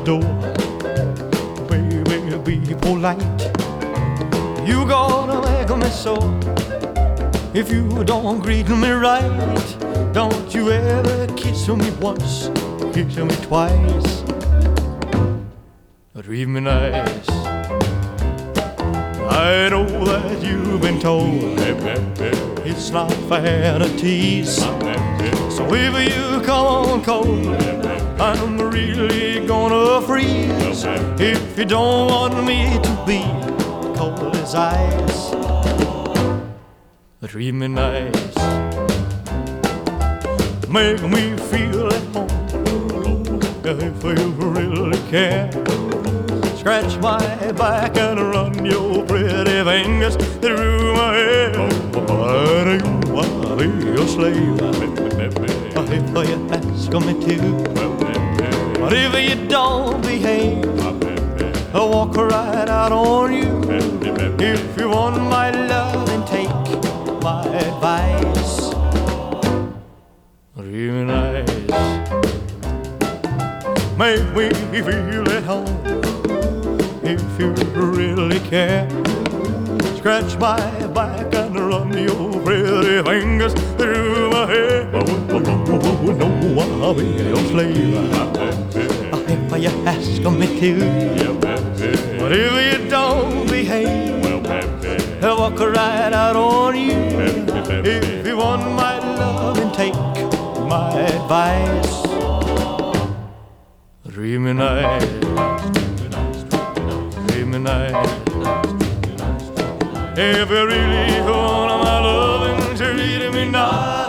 door. Baby, be polite. You gonna make me sore if you don't greet me right. Don't you ever kiss me once, kiss me twice, treat me nice. I know that you've been told it's not fair to tease. So if you come on cold, I'm really gonna freeze. If you don't want me to be cold as ice, treat me nice. Make me feel at home if you really care. Scratch my back and run your pretty fingers through my hair. I do wanna be your slave if you ask me to. But if you don't behave, I'll walk right out on you. If you want my love, then take my advice. Treat me nice. Make me feel at home if you really care. Scratch my back and run your pretty fingers through my hair. No, I'll be your slave if you ask me to. But if you don't behave, I'll walk right out on you. If you want my love, then take my advice. Treat me nice. Treat me nice. If you really want my loving, treat me nice.